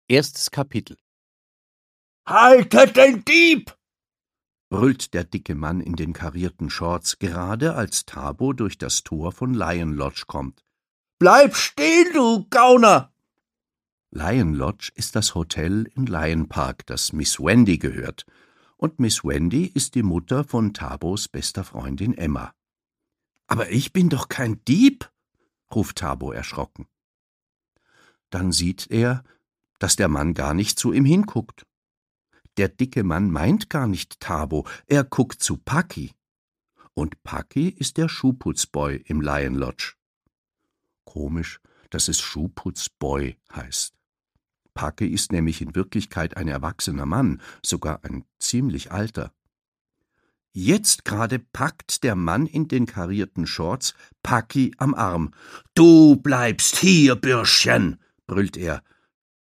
Erstes Kapitel. »Haltet den Dieb!« brüllt der dicke Mann in den karierten Shorts, gerade als Thabo durch das Tor von Lion Lodge kommt. »Bleib stehen, du Gauner!« Lion Lodge ist das Hotel in Lion Park, das Miss Wendy gehört. Und Miss Wendy ist die Mutter von Thabos bester Freundin Emma. »Aber ich bin doch kein Dieb«, ruft Thabo erschrocken. Dann sieht er, dass der Mann gar nicht zu ihm hinguckt. Der dicke Mann meint gar nicht Thabo, er guckt zu Paki. Und Paki ist der Schuhputzboy im Lion Lodge. Komisch, dass es Schuhputzboy heißt. Paki ist nämlich in Wirklichkeit ein erwachsener Mann, sogar ein ziemlich alter. Jetzt gerade packt der Mann in den karierten Shorts Paki am Arm. »Du bleibst hier, Bürschchen«, brüllt er.